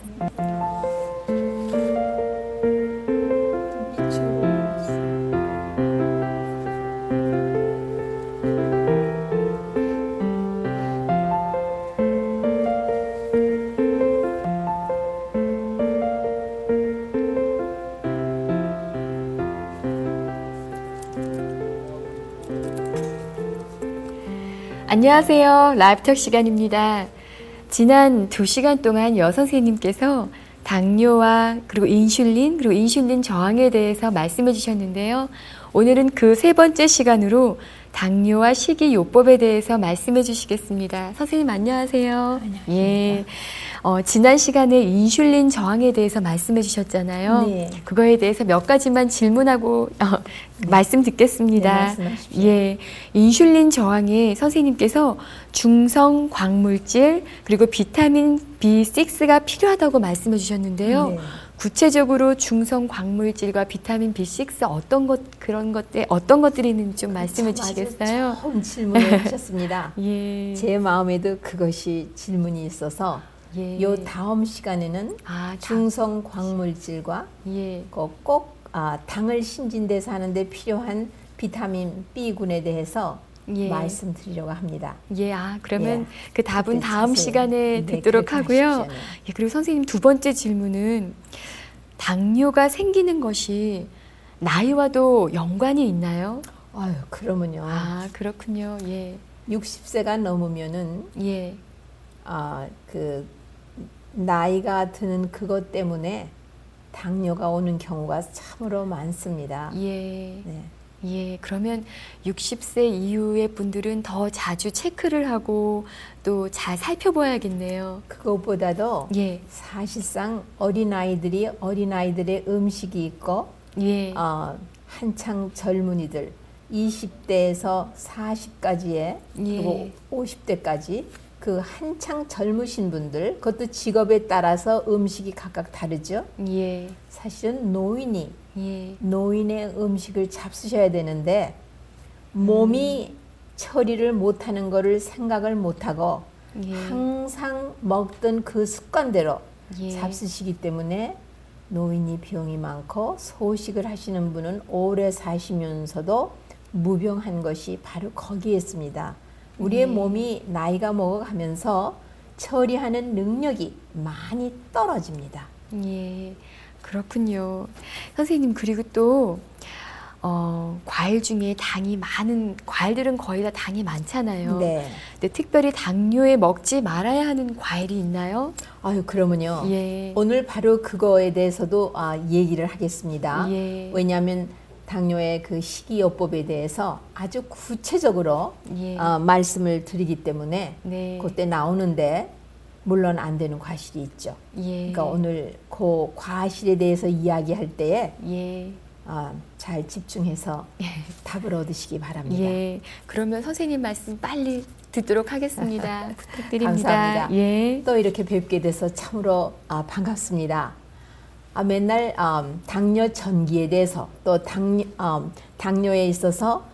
안녕하세요. 라이브톡 시간입니다. 지난 2시간 동안 여선생님께서 당뇨와 그리고 인슐린 저항에 대해서 말씀해 주셨는데요. 오늘은 그 3번째 시간으로 당뇨와 식이요법에 대해서 말씀해 주시겠습니다. 선생님 안녕하세요. 안녕하십니까. 예. 지난 시간에 인슐린 저항에 대해서 말씀해 주셨잖아요. 네. 그거에 대해서 몇 가지만 질문하고 말씀 듣겠습니다. 네, 말씀하십시오. 예, 인슐린 저항에 선생님께서 중성 광물질 그리고 비타민 B6가 필요하다고 말씀해 주셨는데요. 네. 구체적으로 중성 광물질과 비타민 B6 어떤 것들이 있는지 좀 말씀해 주시겠어요? 아주 좋은 질문을 하셨습니다. 예. 제 마음에도 그것이 질문이 있어서 예. 요 다음 시간에는 중성 광물질과 예. 꼭 당을 신진대사 하는데 필요한 비타민 B군에 대해서 예. 말씀드리려고 합니다. 예, 그러면 예. 그 답은 그때 다음 자세히, 시간에 네, 듣도록 그렇게 하고요. 하십시오. 네. 예, 그리고 선생님 2번째 질문은 당뇨가 생기는 것이 나이와도 연관이 있나요? 아유, 그러면요. 그렇군요. 예. 60세가 넘으면은 예. 그 나이가 드는 그것 때문에 당뇨가 오는 경우가 참으로 많습니다. 예. 네. 예, 그러면 60세 이후의 분들은 더 자주 체크를 하고 또 잘 살펴봐야겠네요. 그것보다도 예. 사실상 어린아이들의 음식이 있고 예. 한창 젊은이들 20대에서 40까지의 그리고 50대까지 그 한창 젊으신 분들 그것도 직업에 따라서 음식이 각각 다르죠. 예. 사실은 예. 노인의 음식을 잡수셔야 되는데 몸이 처리를 못하는 거를 생각을 못하고 예. 항상 먹던 그 습관대로 예. 잡수시기 때문에 노인이 병이 많고 소식을 하시는 분은 오래 사시면서도 무병한 것이 바로 거기에 있습니다. 우리의 몸이 나이가 먹어가면서 처리하는 능력이 많이 떨어집니다. 예, 그렇군요. 선생님, 그리고 또 과일 중에 과일들은 거의 다 당이 많잖아요. 네. 근데 특별히 당뇨에 먹지 말아야 하는 과일이 있나요? 아유, 그러면요. 예. 오늘 바로 그거에 대해서도 얘기를 하겠습니다. 예. 왜냐하면 당뇨의 그 식이요법에 대해서 아주 구체적으로 예. 말씀을 드리기 때문에 네. 그때 나오는데 물론 안 되는 과실이 있죠. 예. 그러니까 오늘 그 과실에 대해서 이야기할 때에 예. 잘 집중해서 답을 얻으시기 바랍니다. 예. 그러면 선생님 말씀 빨리 듣도록 하겠습니다. 부탁드립니다. 감사합니다. 예. 또 이렇게 뵙게 돼서 참으로 반갑습니다. 맨날 당뇨 전기에 대해서 또 당뇨에 있어서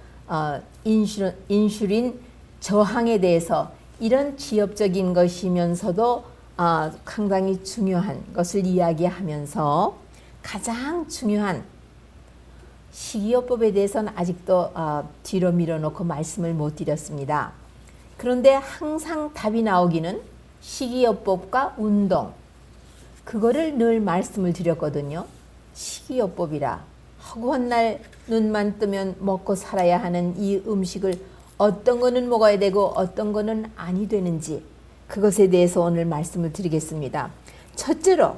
인슐린 저항에 대해서 이런 지엽적인 것이면서도 상당히 중요한 것을 이야기하면서 가장 중요한 식이요법에 대해서는 아직도 뒤로 밀어놓고 말씀을 못 드렸습니다. 그런데 항상 답이 나오기는 식이요법과 운동, 그거를 늘 말씀을 드렸거든요. 식이요법이라 허구한 날 눈만 뜨면 먹고 살아야 하는 이 음식을 어떤 거는 먹어야 되고 어떤 거는 아니 되는지 그것에 대해서 오늘 말씀을 드리겠습니다. 첫째로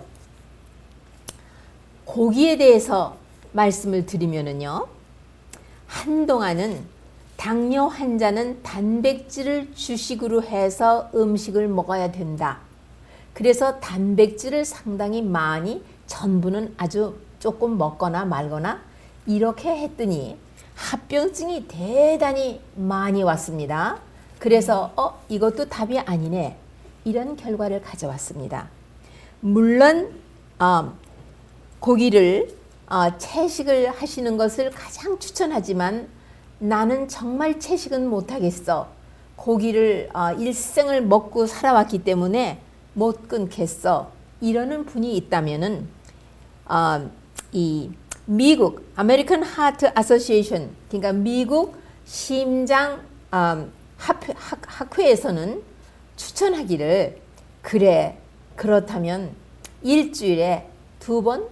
고기에 대해서 말씀을 드리면은요. 한동안은 당뇨 환자는 단백질을 주식으로 해서 음식을 먹어야 된다. 그래서 단백질을 상당히 많이 전부는 아주 조금 먹거나 말거나 이렇게 했더니 합병증이 대단히 많이 왔습니다. 그래서 이것도 답이 아니네. 이런 결과를 가져왔습니다. 물론 고기를 채식을 하시는 것을 가장 추천하지만 나는 정말 채식은 못하겠어. 고기를 일생을 먹고 살아왔기 때문에 못 끊겠어. 이러는 분이 있다면은 이 미국 아메리칸 하트 어소시에이션, 그러니까 미국 심장 학회에서는 추천하기를, 그래, 그렇다면 일주일에 2번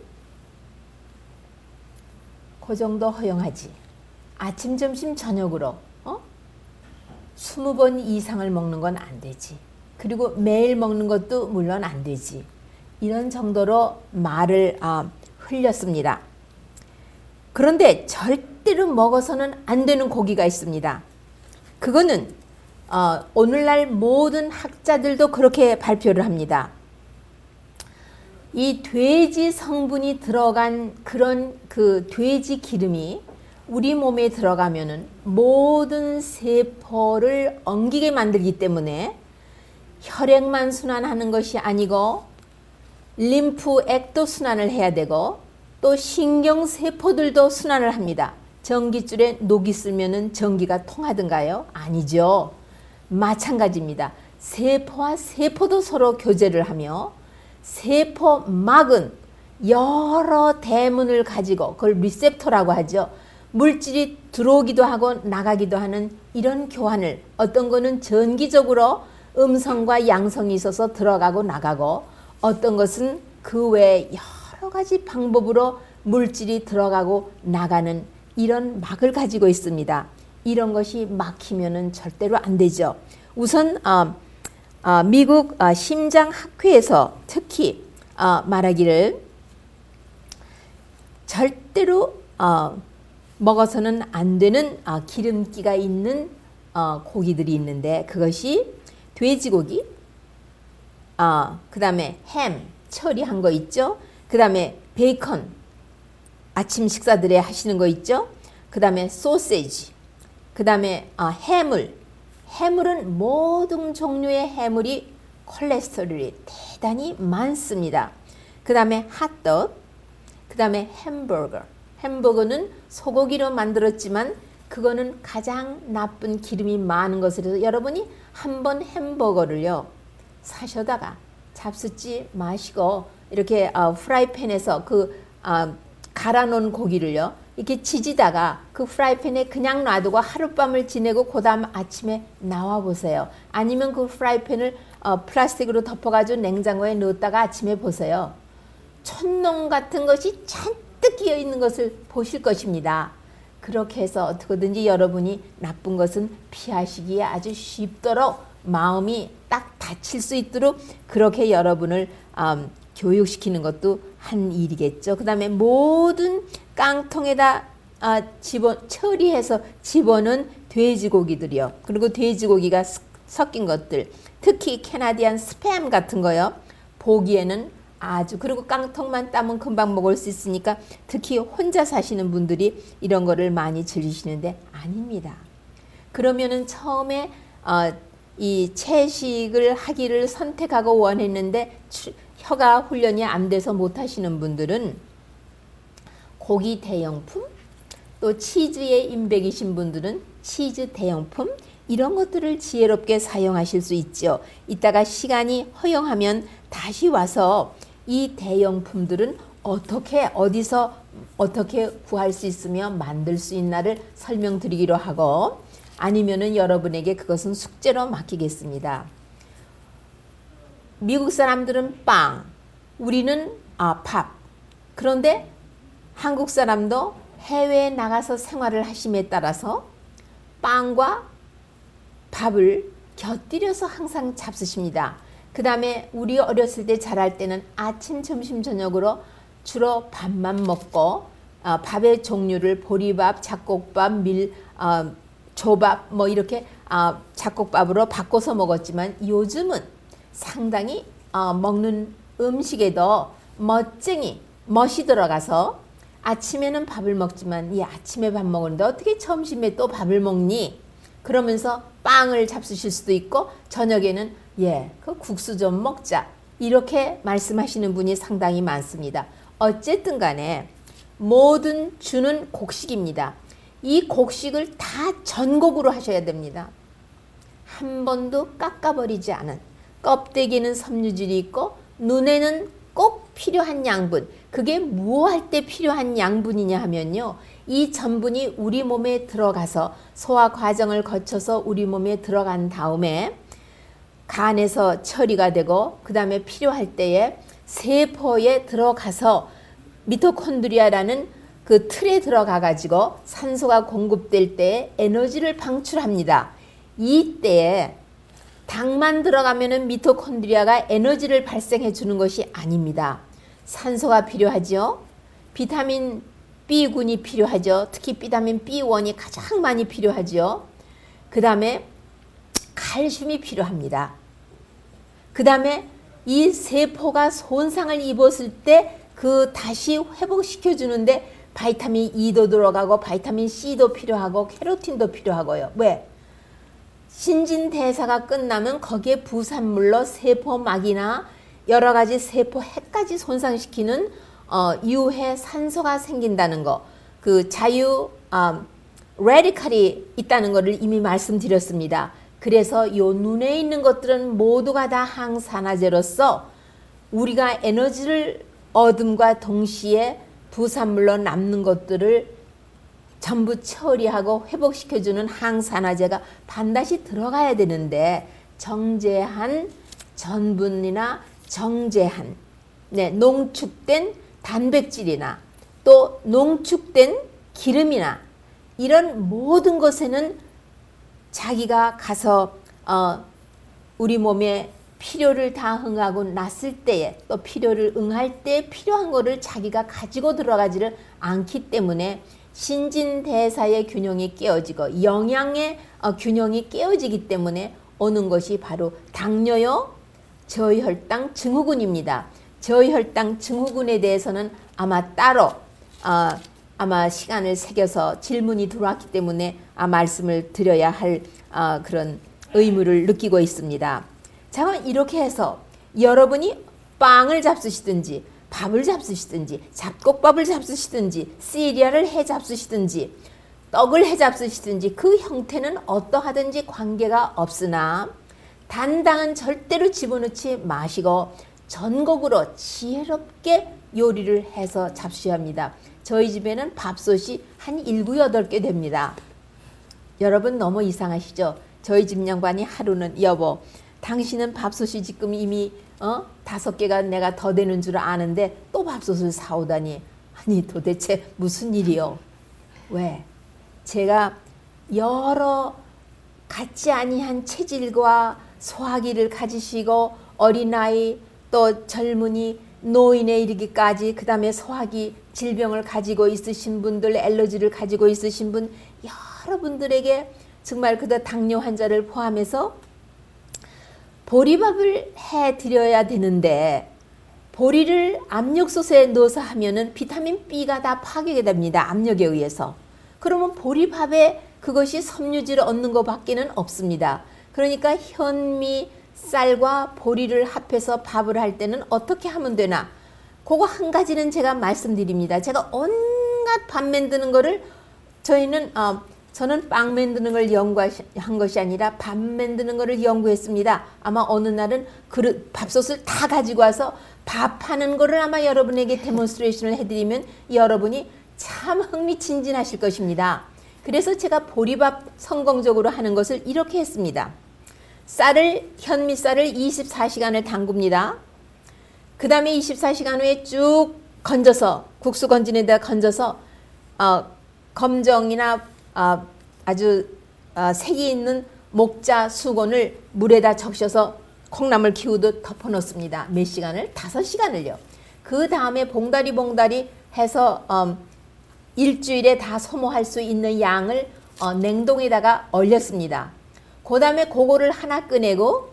그 정도 허용하지. 아침, 점심, 저녁으로 20번 이상을 먹는 건 안 되지. 그리고 매일 먹는 것도 물론 안 되지. 이런 정도로 말을 흘렸습니다. 그런데 절대로 먹어서는 안 되는 고기가 있습니다. 그거는 오늘날 모든 학자들도 그렇게 발표를 합니다. 이 돼지 성분이 들어간 그런 그 돼지 기름이 우리 몸에 들어가면은 모든 세포를 엉기게 만들기 때문에 혈액만 순환하는 것이 아니고 림프액도 순환을 해야 되고 또 신경세포들도 순환을 합니다. 전깃줄에 녹이 쓸면은 전기가 통하든가요? 아니죠. 마찬가지입니다. 세포와 세포도 서로 교제를 하며 세포막은 여러 대문을 가지고 그걸 리셉터라고 하죠. 물질이 들어오기도 하고 나가기도 하는 이런 교환을, 어떤 거는 전기적으로 음성과 양성이 있어서 들어가고 나가고, 어떤 것은 그 외에 여러 가지 방법으로 물질이 들어가고 나가는 이런 막을 가지고 있습니다. 이런 것이 막히면은 절대로 안 되죠. 우선 미국 심장학회에서 특히 말하기를 절대로 먹어서는 안 되는 기름기가 있는 고기들이 있는데, 그것이 돼지고기, 그 다음에 햄 처리한 거 있죠. 그 다음에 베이컨 아침 식사들에 하시는 거 있죠. 그 다음에 소세지, 그 다음에 해물은 모든 종류의 해물이 콜레스테롤이 대단히 많습니다. 그 다음에 핫도그, 그 다음에 햄버거는 소고기로 만들었지만 그거는 가장 나쁜 기름이 많은 것이라서 여러분이 한번 햄버거를요 사셔다가 잡수지 마시고 이렇게 프라이팬에서 갈아 놓은 고기를요 이렇게 지지다가 그 프라이팬에 그냥 놔두고 하룻밤을 지내고 그 다음 아침에 나와 보세요. 아니면 그 프라이팬을 플라스틱으로 덮어가지고 냉장고에 넣었다가 아침에 보세요. 촛농 같은 것이 잔뜩 끼어 있는 것을 보실 것입니다. 그렇게 해서 어떻게든지 여러분이 나쁜 것은 피하시기에 아주 쉽도록 마음이 딱 닫힐 수 있도록 그렇게 여러분을 교육시키는 것도 한 일이겠죠. 그 다음에 모든 깡통에다 처리해서 집어넣은 돼지고기들이요. 그리고 돼지고기가 섞인 것들, 특히 캐나디안 스팸 같은 거요. 보기에는 아주, 그리고 깡통만 따면 금방 먹을 수 있으니까 특히 혼자 사시는 분들이 이런 거를 많이 즐기시는데 아닙니다. 그러면은 처음에 이 채식을 하기를 선택하고 원했는데 혀가 훈련이 안 돼서 못 하시는 분들은 고기 대용품, 또 치즈에 인백이신 분들은 치즈 대용품, 이런 것들을 지혜롭게 사용하실 수 있죠. 이따가 시간이 허용하면 다시 와서 이 대용품들은 어디서 어떻게 구할 수 있으며 만들 수 있나를 설명드리기로 하고, 아니면은 여러분에게 그것은 숙제로 맡기겠습니다. 미국 사람들은 빵, 우리는 밥. 그런데 한국 사람도 해외에 나가서 생활을 하심에 따라서 빵과 밥을 곁들여서 항상 잡수십니다. 그 다음에 우리 어렸을 때 자랄 때는 아침, 점심, 저녁으로 주로 밥만 먹고 밥의 종류를 보리밥, 잡곡밥, 조밥 이렇게 잡곡밥으로 바꿔서 먹었지만 요즘은 상당히 먹는 음식에도 멋이 들어가서 아침에는 밥을 먹지만 아침에 밥 먹는데 어떻게 점심에 또 밥을 먹니? 그러면서 빵을 잡수실 수도 있고 저녁에는 그 국수 좀 먹자 이렇게 말씀하시는 분이 상당히 많습니다. 어쨌든 간에 모든 주는 곡식입니다. 이 곡식을 다 전곡으로 하셔야 됩니다. 한 번도 깎아버리지 않은, 껍데기는 섬유질이 있고 눈에는 꼭 필요한 양분. 그게 뭐 할 때 필요한 양분이냐 하면요. 이 전분이 우리 몸에 들어가서 소화 과정을 거쳐서 우리 몸에 들어간 다음에 간에서 처리가 되고 그 다음에 필요할 때에 세포에 들어가서 미토콘드리아라는 그 틀에 들어가 가지고 산소가 공급될 때에 에너지를 방출합니다. 이때에 당만 들어가면은 미토콘드리아가 에너지를 발생해 주는 것이 아닙니다. 산소가 필요하죠. 비타민 B군이 필요하죠. 특히 비타민 B1이 가장 많이 필요하죠. 그 다음에 칼슘이 필요합니다. 그 다음에 이 세포가 손상을 입었을 때 그 다시 회복시켜 주는데 바이타민 E도 들어가고 바이타민 C도 필요하고 케로틴도 필요하고요. 왜? 신진대사가 끝나면 거기에 부산물로 세포막이나 여러 가지 세포 핵까지 손상시키는 유해 산소가 생긴다는 거. 그 자유 레디칼이 있다는 것을 이미 말씀드렸습니다. 그래서 요 눈에 있는 것들은 모두가 다 항산화제로서 우리가 에너지를 얻음과 동시에 부산물로 남는 것들을 전부 처리하고 회복시켜주는 항산화제가 반드시 들어가야 되는데 정제한 전분이나 정제한 농축된 단백질이나 또 농축된 기름이나 이런 모든 것에는 자기가 가서 우리 몸에 필요를 다 응하고 났을 때에 또 필요를 응할 때 필요한 거를 자기가 가지고 들어가지를 않기 때문에 신진대사의 균형이 깨어지고 영양의 균형이 깨어지기 때문에 오는 것이 바로 당뇨요, 저혈당 증후군입니다. 저혈당 증후군에 대해서는 아마 따로 아마 시간을 새겨서 질문이 들어왔기 때문에 말씀을 드려야 할 그런 의무를 느끼고 있습니다. 자, 그럼 이렇게 해서 여러분이 빵을 잡수시든지 밥을 잡수시든지 잡곡밥을 잡수시든지 시리얼을 해 잡수시든지 떡을 해 잡수시든지 그 형태는 어떠하든지 관계가 없으나 단당은 절대로 집어넣지 마시고 전곡으로 지혜롭게 요리를 해서 잡수셔야 합니다. 저희 집에는 밥솥이 한 7, 8개 됩니다. 여러분 너무 이상하시죠? 저희 집 양반이 하루는 여보 당신은 밥솥이 지금 이미 5개가 내가 더 되는 줄 아는데 또 밥솥을 사오다니. 아니 도대체 무슨 일이요? 왜? 제가 여러 같지 아니한 체질과 소화기를 가지시고 어린아이 또 젊은이 노인에 이르기까지 그 다음에 소화기 질병을 가지고 있으신 분들 알러지를 가지고 있으신 분 여러분들에게 정말 그저 당뇨 환자를 포함해서 보리밥을 해드려야 되는데 보리를 압력솥에 넣어서 하면은 비타민 B가 다 파괴가 됩니다. 압력에 의해서. 그러면 보리밥에 그것이 섬유질을 얻는 것밖에는 없습니다. 그러니까 현미, 쌀과 보리를 합해서 밥을 할 때는 어떻게 하면 되나? 그거 한 가지는 제가 말씀드립니다. 제가 온갖 밥 만드는 거를 저는 빵 만드는 걸 연구한 것이 아니라 밥 만드는 거를 연구했습니다. 아마 어느 날은 밥솥을 다 가지고 와서 밥하는 거를 아마 여러분에게 데몬스트레이션을 해드리면 여러분이 참 흥미진진하실 것입니다. 그래서 제가 보리밥 성공적으로 하는 것을 이렇게 했습니다. 현미쌀을 24시간을 담굽니다. 그 다음에 24시간 후에 쭉 건져서 국수 건지는데 건져서 검정이나 아주 색이 있는 목자 수건을 물에다 적셔서 콩나물 키우듯 덮어 놓습니다. 몇 시간을? 5시간을요. 그 다음에 봉다리 해서 일주일에 다 소모할 수 있는 양을 냉동에다가 얼렸습니다. 그 다음에 그거를 하나 꺼내고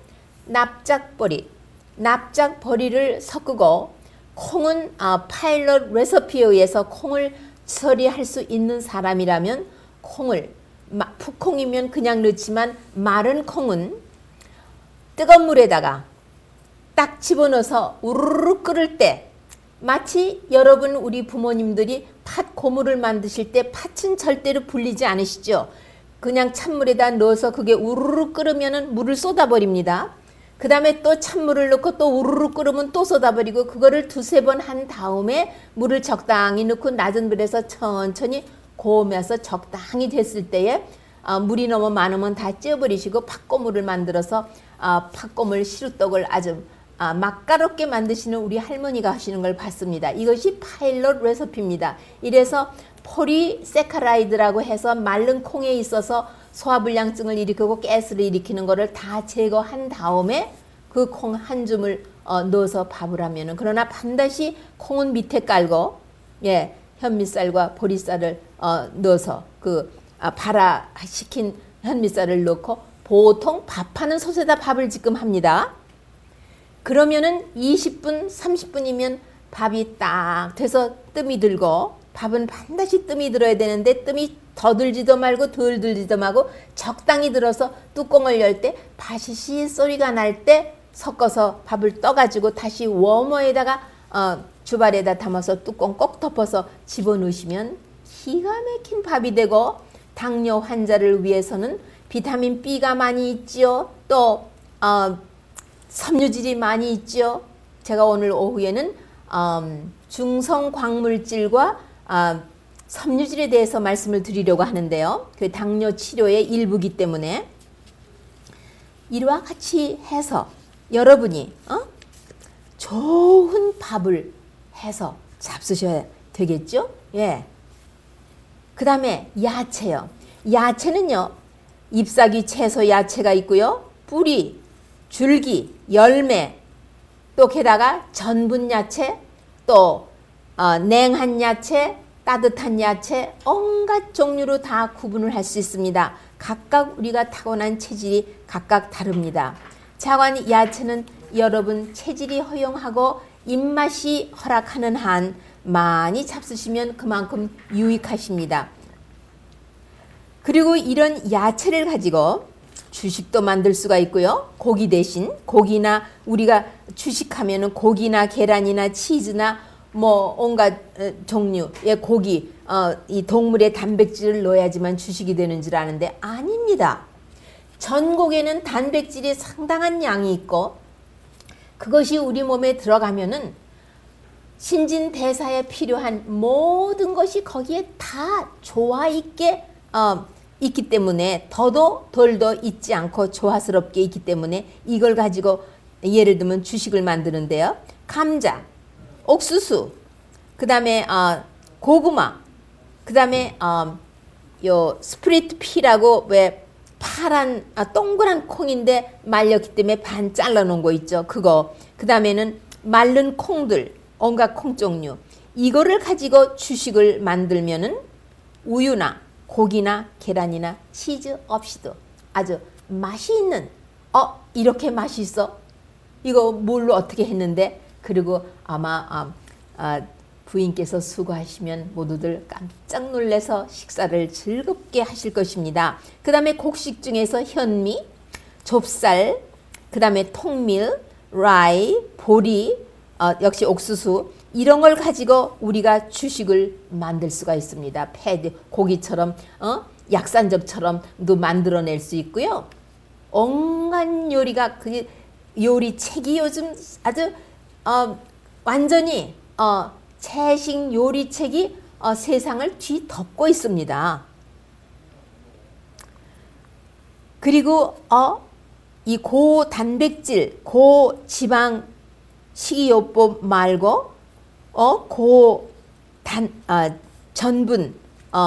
납작버리를 섞고 콩은 파일럿 레시피에 의해서 콩을 처리할 수 있는 사람이라면 콩을 풋콩이면 그냥 넣지만 마른 콩은 뜨거운 물에다가 딱 집어넣어서 우르르 끓을 때 마치 여러분 우리 부모님들이 팥 고물을 만드실 때 팥은 절대로 불리지 않으시죠. 그냥 찬물에다 넣어서 그게 우르르 끓으면 물을 쏟아버립니다. 그 다음에 또 찬물을 넣고 또 우르르 끓으면 또 쏟아버리고 그거를 두세 번 한 다음에 물을 적당히 넣고 낮은 불에서 천천히 고우면서 적당히 됐을 때에 물이 너무 많으면 다 찌어버리시고 팥고물을 만들어서 팥고물 시루떡을 아주 맛깔없게 만드시는 우리 할머니가 하시는 걸 봤습니다. 이것이 파일럿 레시피입니다. 이래서 포리세카라이드라고 해서 마른 콩에 있어서 소화불량증을 일으키고 가스를 일으키는 거를 다 제거한 다음에 그 콩 한 줌을 넣어서 밥을 하면은, 그러나 반드시 콩은 밑에 깔고 현미쌀과 보리쌀을 넣어서 그 발화시킨 현미쌀을 넣고 보통 밥하는 솥에다 밥을 지금 합니다. 그러면은 20분, 30분이면 밥이 딱 돼서 뜸이 들고, 밥은 반드시 뜸이 들어야 되는데 뜸이 더 들지도 말고 덜 들지도 말고 적당히 들어서 뚜껑을 열 때 바시시 소리가 날 때 섞어서 밥을 떠가지고 다시 워머에다가 주발에다 담아서 뚜껑 꼭 덮어서 집어넣으시면 기가 막힌 밥이 되고, 당뇨 환자를 위해서는 비타민 B가 많이 있지요. 또 섬유질이 많이 있지요. 제가 오늘 오후에는 중성 광물질과 섬유질에 대해서 말씀을 드리려고 하는데요. 그 당뇨 치료의 일부기 때문에 이와 같이 해서 여러분이 좋은 밥을 해서 잡수셔야 되겠죠? 예. 그 다음에 야채요. 야채는요, 잎사귀 채소 야채가 있고요. 뿌리, 줄기, 열매, 또 게다가 전분 야채, 또 냉한 야채, 따뜻한 야채, 온갖 종류로 다 구분을 할 수 있습니다. 각각 우리가 타고난 체질이 각각 다릅니다. 자관 야채는 여러분 체질이 허용하고 입맛이 허락하는 한 많이 잡수시면 그만큼 유익하십니다. 그리고 이런 야채를 가지고 주식도 만들 수가 있고요. 고기 대신 고기나 우리가 주식하면은 고기나 계란이나 치즈나 뭐 온갖 종류의 고기, 이 동물의 단백질을 넣어야지만 주식이 되는 줄 아는데 아닙니다. 전곡에는 단백질이 상당한 양이 있고 그것이 우리 몸에 들어가면은 신진대사에 필요한 모든 것이 거기에 다 조화 있게 있기 때문에 더도 덜도 있지 않고 조화스럽게 있기 때문에 이걸 가지고 예를 들면 주식을 만드는데요. 감자, 옥수수, 그 다음에 고구마, 그 다음에 요 스프리트 피라고 왜 파란 동그란 콩인데 말렸기 때문에 반 잘라 놓은 거 있죠. 그거. 그 다음에는 마른 콩들, 온갖 콩 종류. 이거를 가지고 주식을 만들면은 우유나 고기나 계란이나 치즈 없이도 아주 맛이 있는, 이렇게 맛이 있어? 이거 뭘로 어떻게 했는데? 그리고 아마 부인께서 수고하시면 모두들 깜짝 놀라서 식사를 즐겁게 하실 것입니다. 그 다음에 곡식 중에서 현미, 좁쌀, 그 다음에 통밀, 라이, 보리, 역시 옥수수, 이런 걸 가지고 우리가 주식을 만들 수가 있습니다. 패드, 고기처럼, 약산적처럼도 만들어낼 수 있고요. 온갖 요리가, 그 요리책이 요즘 아주 완전히 채식 요리책이 세상을 뒤덮고 있습니다. 그리고 이 고단백질, 고지방 식이요법 말고 전분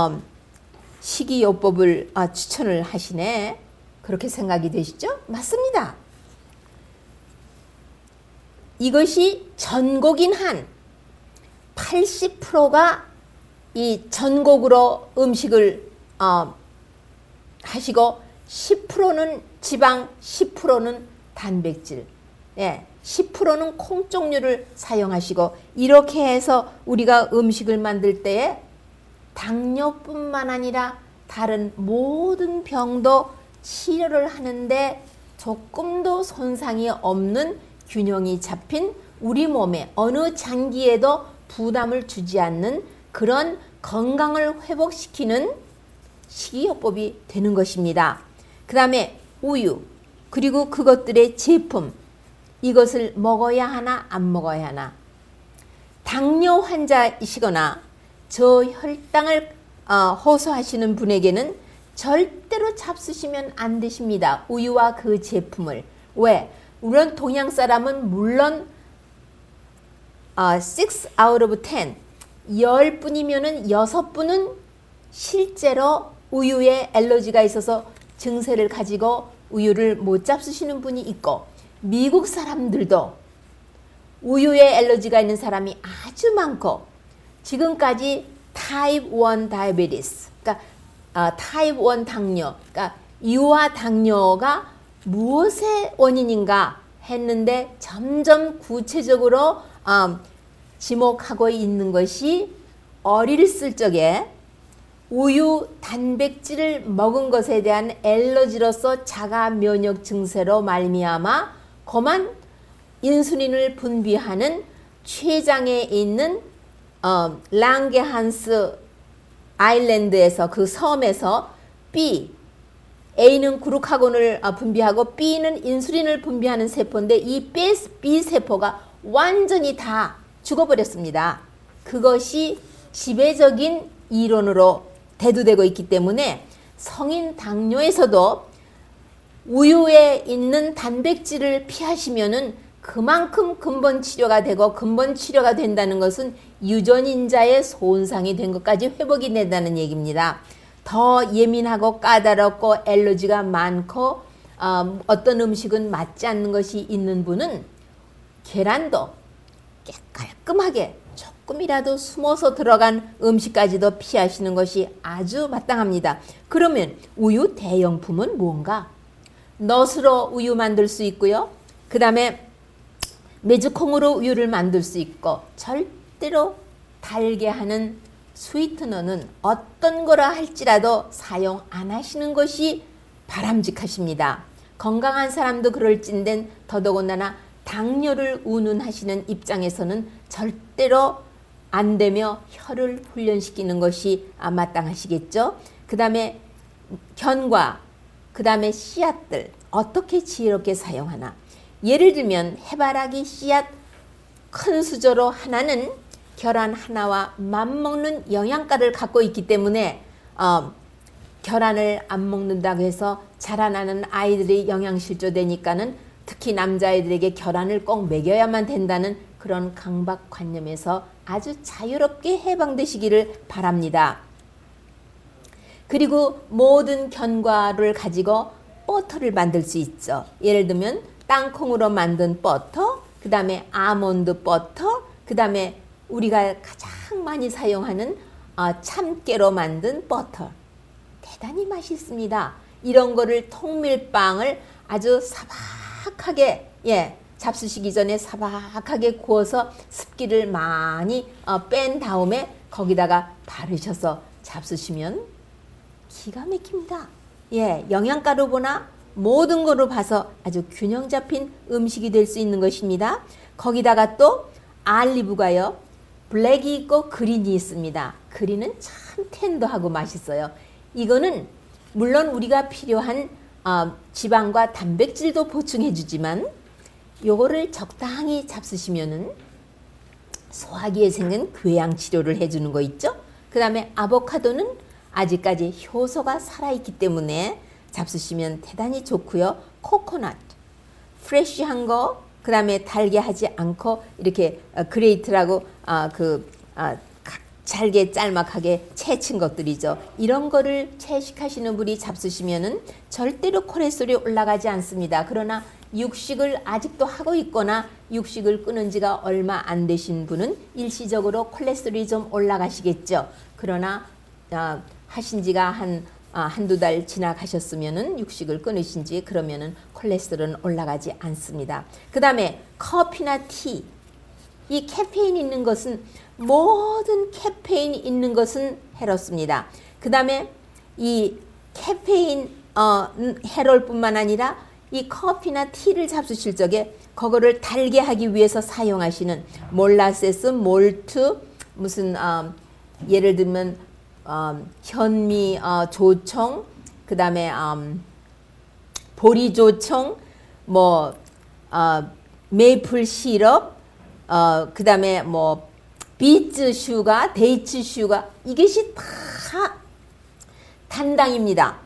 식이요법을 추천을 하시네. 그렇게 생각이 되시죠? 맞습니다. 이것이 전곡인 한 80%가 이 전곡으로 음식을 하시고 10%는 지방, 10%는 단백질, 10%는 콩 종류를 사용하시고, 이렇게 해서 우리가 음식을 만들 때에 당뇨뿐만 아니라 다른 모든 병도 치료를 하는데 조금도 손상이 없는 균형이 잡힌 우리 몸에 어느 장기에도 부담을 주지 않는 그런 건강을 회복시키는 식이요법이 되는 것입니다. 그 다음에 우유, 그리고 그것들의 제품, 이것을 먹어야 하나 안 먹어야 하나. 당뇨 환자이시거나 저혈당을 호소하시는 분에게는 절대로 잡수시면 안 되십니다. 우유와 그 제품을. 왜? 우리 동양 사람은 물론 6 out of 10, 10분이면은 6분은 실제로 우유에 알러지가 있어서 증세를 가지고 우유를 못 잡수시는 분이 있고, 미국 사람들도 우유에 알러지가 있는 사람이 아주 많고, 지금까지 타입 1 다이어베티스, 그러니까 타입 1 당뇨, 그러니까 유아 당뇨가 무엇의 원인인가 했는데 점점 구체적으로 지목하고 있는 것이 어릴 적에 우유 단백질을 먹은 것에 대한 알러지로서 자가 면역 증세로 말미암아 그만 인슐린을 분비하는 췌장에 있는 랑게한스 아일랜드에서, 그 섬에서 B, A는 그루카곤을 분비하고 B는 인슐린을 분비하는 세포인데 이 B 세포가 완전히 다 죽어버렸습니다. 그것이 지배적인 이론으로 대두되고 있기 때문에 성인 당뇨에서도 우유에 있는 단백질을 피하시면은 그만큼 근본 치료가 되고, 근본 치료가 된다는 것은 유전인자의 손상이 된 것까지 회복이 된다는 얘기입니다. 더 예민하고 까다롭고 알러지가 많고 어떤 음식은 맞지 않는 것이 있는 분은 계란도 깔끔하게 조금이라도 숨어서 들어간 음식까지도 피하시는 것이 아주 마땅합니다. 그러면 우유 대용품은 뭔가? 넛으로 우유 만들 수 있고요. 그 다음에 메주콩으로 우유를 만들 수 있고, 절대로 달게 하는 스위트너는 어떤 거라 할지라도 사용 안 하시는 것이 바람직하십니다. 건강한 사람도 그럴진된 더더군다나 당뇨를 운운하시는 입장에서는 절대로 안 되며 혀를 훈련시키는 것이 마땅하시겠죠. 그 다음에 견과, 그 다음에 씨앗들 어떻게 지혜롭게 사용하나. 예를 들면 해바라기 씨앗 큰 수저로 하나는 계란 하나와 맞먹는 영양가를 갖고 있기 때문에 계란을 안 먹는다고 해서 자라나는 아이들이 영양실조되니까는 특히 남자아이들에게 계란을 꼭 먹여야만 된다는 그런 강박관념에서 아주 자유롭게 해방되시기를 바랍니다. 그리고 모든 견과를 가지고 버터를 만들 수 있죠. 예를 들면 땅콩으로 만든 버터, 그 다음에 아몬드 버터, 그 다음에 우리가 가장 많이 사용하는 참깨로 만든 버터. 대단히 맛있습니다. 이런 거를 통밀빵을 아주 사박하게, 잡수시기 전에 사박하게 구워서 습기를 많이 뺀 다음에 거기다가 바르셔서 잡수시면 기가 막힙니다. 영양가로 모든 거로 봐서 아주 균형 잡힌 음식이 될 수 있는 것입니다. 거기다가 또 알리브가요, 블랙이 있고 그린이 있습니다. 그린은 참 텐더하고 맛있어요. 이거는 물론 우리가 필요한 지방과 단백질도 보충해 주지만 요거를 적당히 잡수시면은 소화기에 생긴 궤양 치료를 해주는 거 있죠. 그 다음에 아보카도는 아직까지 효소가 살아있기 때문에 잡수시면 대단히 좋고요. 코코넛, 프레쉬한 거, 그 다음에 달게 하지 않고 이렇게 그레이트라고 잘게 짤막하게 채친 것들이죠. 이런 거를 채식하시는 분이 잡수시면은 절대로 콜레스테롤이 올라가지 않습니다. 그러나 육식을 아직도 하고 있거나 육식을 끊은 지가 얼마 안 되신 분은 일시적으로 콜레스테롤이 좀 올라가시겠죠. 그러나 하신 지가 한두 달 지나가셨으면은 육식을 끊으신 지 그러면은 콜레스테롤은 올라가지 않습니다. 그 다음에 커피나 티, 이 카페인 있는 것은, 모든 카페인 있는 것은 해롭습니다. 그 다음에 이 카페인 해로울 뿐만 아니라 이 커피나 티를 잡수실 적에 그거를 달게 하기 위해서 사용하시는 몰라세스, 몰트, 무슨 예를 들면 현미, 조청, 그 다음에 보리조청, 뭐 메이플 시럽, 그다음에 뭐 비트 슈가, 데이츠 슈가, 이것이 다 단당입니다.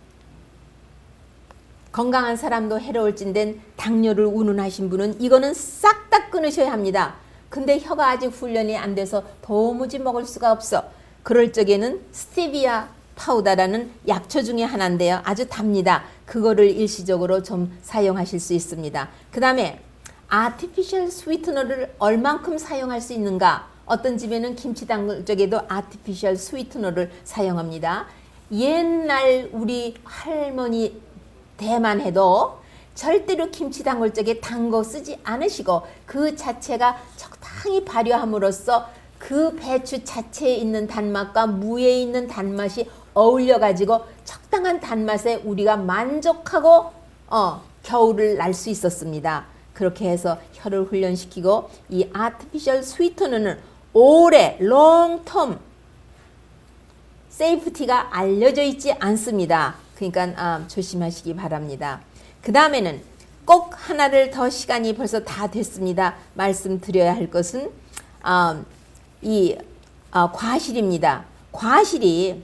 건강한 사람도 해로울진된 당뇨를 운운하신 분은 이거는 싹 다 끊으셔야 합니다. 근데 혀가 아직 훈련이 안 돼서 도무지 먹을 수가 없어. 그럴 적에는 스테비아 파우더라는 약초 중에 하나인데요. 아주 답니다. 그거를 일시적으로 좀 사용하실 수 있습니다. 그 다음에 아티피셜 스위트너를 얼만큼 사용할 수 있는가? 어떤 집에는 김치 담글 적에도 아티피셜 스위트너를 사용합니다. 옛날 우리 할머니 때만 해도 절대로 김치 담글 적에 단 거 쓰지 않으시고 그 자체가 적당히 발효함으로써 그 배추 자체에 있는 단맛과 무에 있는 단맛이 어울려 가지고 적당한 단맛에 우리가 만족하고 겨울을 날 수 있었습니다. 그렇게 해서 혀를 훈련시키고 이 아티피셜 스위트너는 오래 롱텀 세이프티가 알려져 있지 않습니다. 그러니까 조심하시기 바랍니다. 그 다음에는 꼭 하나를 더, 시간이 벌써 다 됐습니다. 말씀드려야 할 것은 과실입니다. 과실이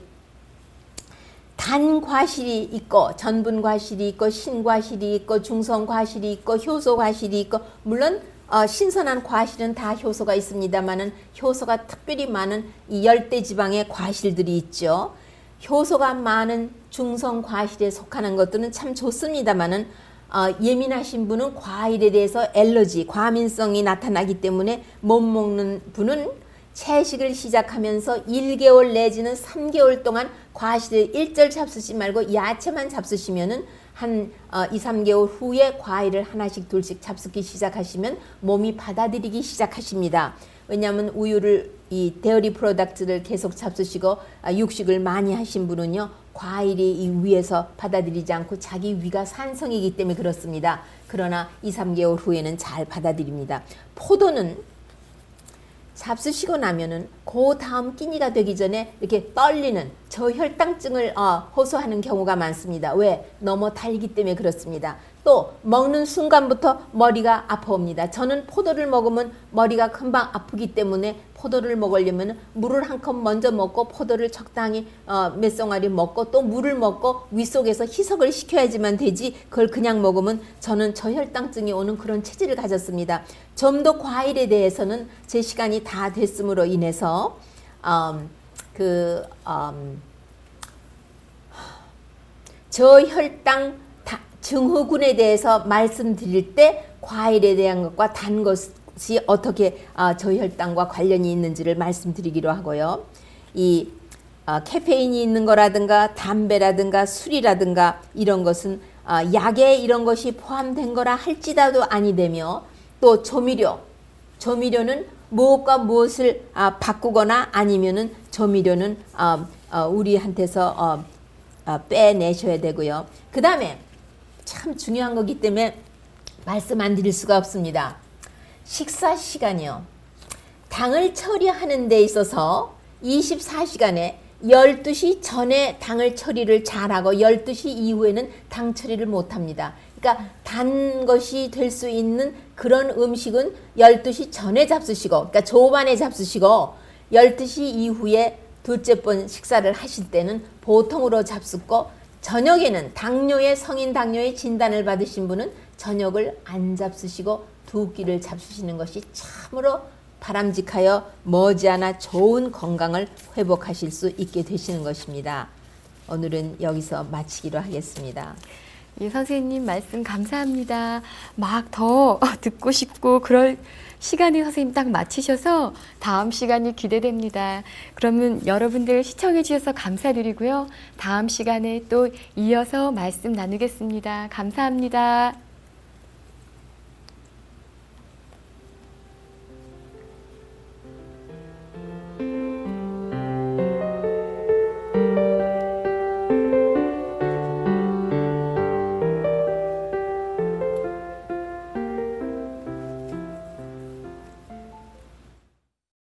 단과실이 있고 전분과실이 있고 신과실이 있고 중성과실이 있고 효소과실이 있고, 물론 신선한 과실은 다 효소가 있습니다만은 효소가 특별히 많은 이 열대지방의 과실들이 있죠. 효소가 많은 중성과실에 속하는 것들은 참 좋습니다만은 예민하신 분은 과일에 대해서 알러지, 과민성이 나타나기 때문에 못 먹는 분은 채식을 시작하면서 1개월 내지는 3개월 동안 과실을 일절 잡수지 말고 야채만 잡수시면은 한 2, 3개월 후에 과일을 하나씩 둘씩 잡수기 시작하시면 몸이 받아들이기 시작하십니다. 왜냐하면 우유를, 이 데어리 프로덕트를 계속 잡수시고 육식을 많이 하신 분은요, 과일이 이 위에서 받아들이지 않고 자기 위가 산성이기 때문에 그렇습니다. 그러나 2, 3개월 후에는 잘 받아들입니다. 포도는 잡수시고 나면은 그 다음 끼니가 되기 전에 이렇게 떨리는 저혈당증을 호소하는 경우가 많습니다. 왜? 너무 달기 때문에 그렇습니다. 또 먹는 순간부터 머리가 아파옵니다. 저는 포도를 먹으면 머리가 금방 아프기 때문에 포도를 먹으려면 물을 한 컵 먼저 먹고 포도를 적당히 몇 덩어리 먹고 또 물을 먹고 위 속에서 희석을 시켜야지만 되지, 그걸 그냥 먹으면 저는 저혈당증이 오는 그런 체질을 가졌습니다. 좀 더 과일에 대해서는 제 시간이 다 됐음으로 인해서 저혈당 증후군에 대해서 말씀드릴 때 과일에 대한 것과 단 것이 어떻게 저혈당과 관련이 있는지를 말씀드리기로 하고요. 이 카페인이 있는 거라든가 담배라든가 술이라든가 이런 것은 약에 이런 것이 포함된 거라 할지라도 아니 되며, 또 조미료는 무엇과 무엇을 바꾸거나 아니면은 조미료는 우리한테서 빼내셔야 되고요. 그 다음에 참 중요한 거기 때문에 말씀 안 드릴 수가 없습니다. 식사 시간이요. 당을 처리하는 데 있어서 24시간에 12시 전에 당을 처리를 잘하고 12시 이후에는 당 처리를 못합니다. 그러니까 단 것이 될 수 있는 그런 음식은 12시 전에 잡수시고, 그러니까 조반에 잡수시고 12시 이후에 둘째 번 식사를 하실 때는 보통으로 잡수고, 저녁에는 성인 당뇨의 진단을 받으신 분은 저녁을 안 잡수시고 두 끼를 잡수시는 것이 참으로 바람직하여 머지않아 좋은 건강을 회복하실 수 있게 되시는 것입니다. 오늘은 여기서 마치기로 하겠습니다. 예, 선생님 말씀 감사합니다. 막 더 듣고 싶고 그럴 시간이 선생님 딱 맞히셔서 다음 시간이 기대됩니다. 그러면 여러분들 시청해 주셔서 감사드리고요. 다음 시간에 또 이어서 말씀 나누겠습니다. 감사합니다.